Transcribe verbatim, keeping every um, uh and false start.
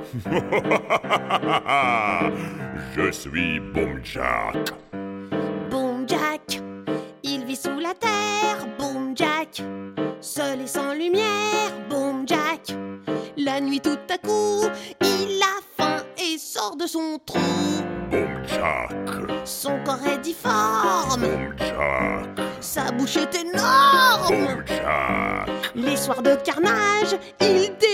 Je suis Boom Jack. Boom Jack, il vit sous la terre. Boom Jack, seul et sans lumière. Boom Jack, la nuit tout à coup, il a faim et sort de son trou. Boom Jack. Son corps est difforme, Boom Jack. sa bouche est énorme. Boom Jack. Les soirs de carnage, il dé